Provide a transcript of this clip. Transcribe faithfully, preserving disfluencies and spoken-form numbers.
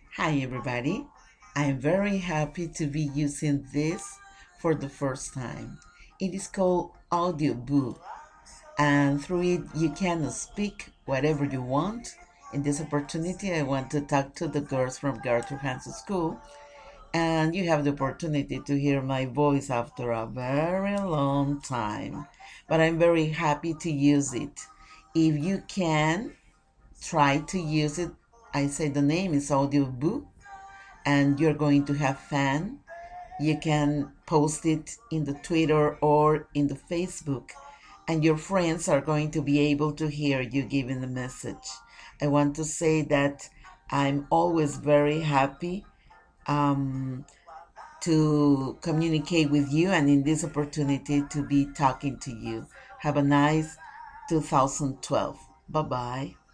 Hi, everybody. I'm very happy to be using this for the first time. It is called Audiobook, and through it, you can speak whatever you want. In this opportunity, I want to talk to the girls from Gertrude Hansen School, and you have the opportunity to hear my voice after a very long time. But I'm very happy to use it. If you can, try to use it. I say the name is Audiobook and you're going to have fun. You can post it in the Twitter or in the Facebook, and your friends are going to be able to hear you giving the message. I want to say that I'm always very happy um, to communicate with you and in this opportunity to be talking to you. Have a nice two thousand twelve. Bye bye.